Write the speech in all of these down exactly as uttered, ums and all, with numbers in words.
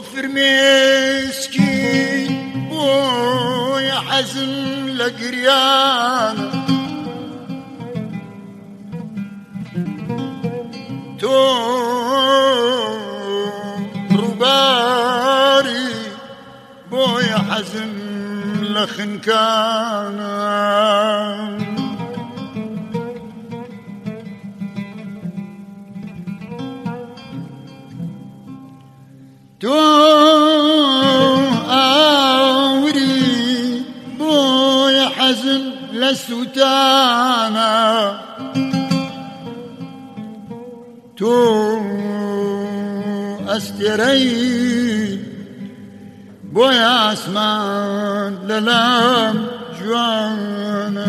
فرمێسکی بۆی حەزم لە گریانە تۆ ڕووباری بۆی حەزم لە خنکانە تۆ ئاوری بۆی حەزم لە سوتانە تۆ ئەستێرەی بۆی ئاسمان لەلام جوانە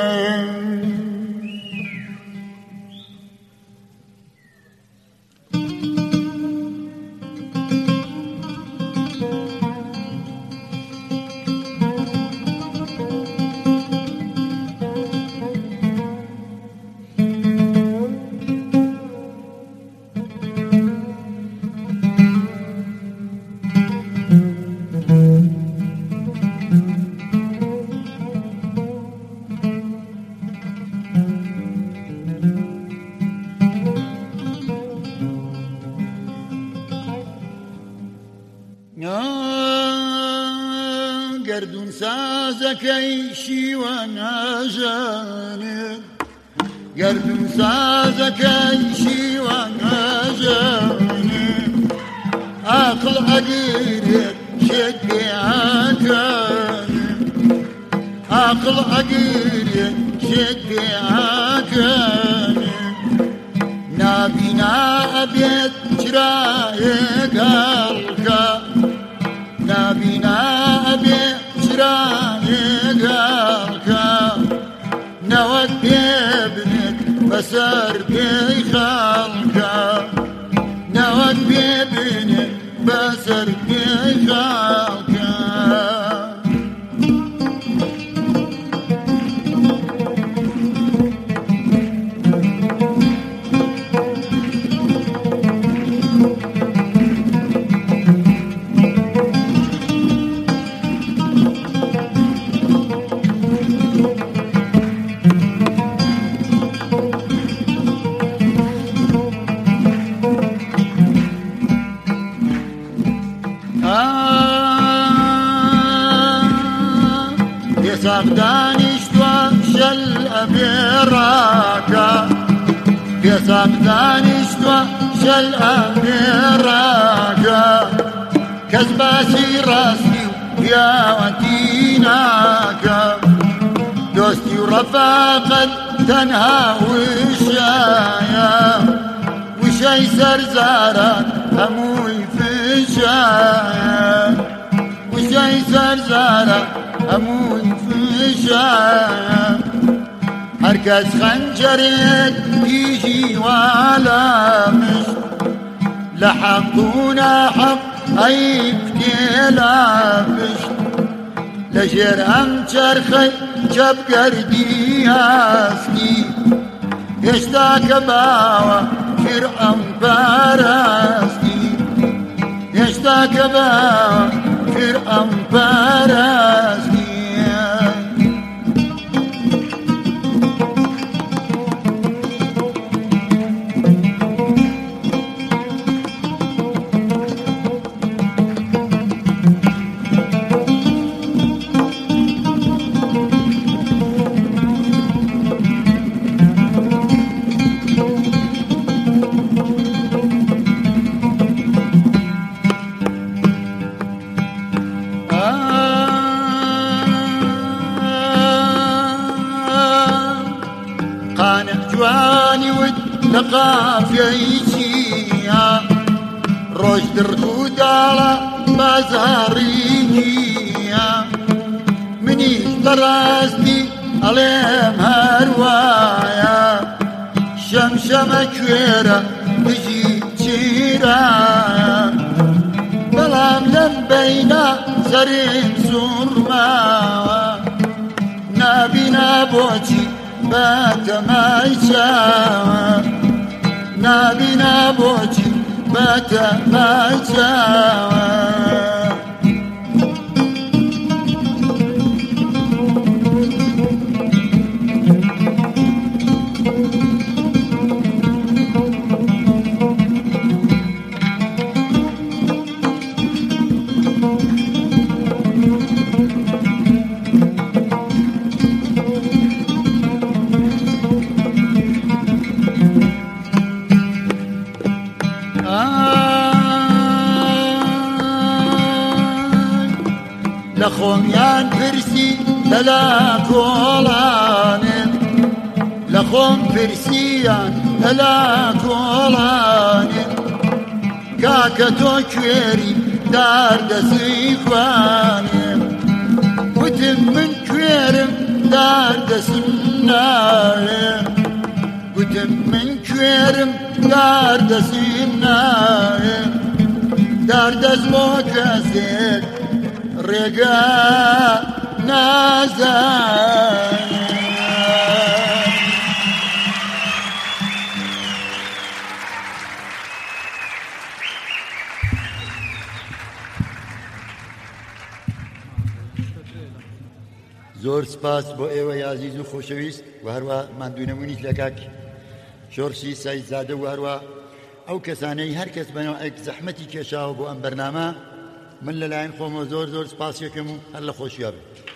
گردون سازەکەی شیوە ناژانێت گردون سازەکەی شیوە ناژانێت عاقڵ ئەگرێت شێت پێیاکەنێت عاقڵ ئەگرێت شێت پێیاکەنێت نابینا ئەبێت چرایەک هەڵکە نابینا ئەبێ چرایەک هەڵکە نەوەک پێ بنێت بەسەر پێی خەڵکە نەوەک پێ بنێت بەسەر پێی خەڵکە بێساق دانیشتوە شەل ئەبێڕاکە بێساق دانیشتوە شەل ئەبێڕاکە کەس باسی ڕاستی و پیاوەتی ناکە دۆستی و ڕەفاقەت تەنها وشایە وشەی سەرزارە هەمووی فشایە وشەی سەرزارە هەمووی فشایە هەرکەس خەنجەرێک دیژی والەمشت لە حەق و ناحەق ئەی فتێلە پشت لەژێر ئەم چەرخەی چەپگەردی هەستی هێشتا کە باوە فرعەون پەرەستی هێشتا کە باوە فرعەون پەرەستی قانع جوانی ود لقافیەی چیە ڕۆژ درد و داڵە بازاڕی نییە منیش بەڕاستی ئەڵێم هەروایە شەمشەمە کوێرە دژی چیرایە بەڵام لەم بەینە سەرم سوڕماوە نابینا بۆچی بەتەمای چاوە نابینا بۆچی بە وتماشى لخوميان فرسي للا كولاني لخوم فرسيان للا كولاني كاكتو كويري دار دسيفاني وتم من كويرم دار دسناي وتم من كويرم دار دسناي دار دسموك أزيد رجاء نازل زۆر سپاس بۆ ئێوە یازیز و خۆشەویست و هەروە ماندوونەمونیت لە کاک شۆرشی سەیدزادە و هەروە ئەو کەسانەی هەر کەس بەنەوەیەک زەحمەتی کێشاوە بۆ ئەم بەرنامە من لەلایەن خۆمە زۆر زۆر سپاس یەکەم و هەر لە خۆشییا بێت.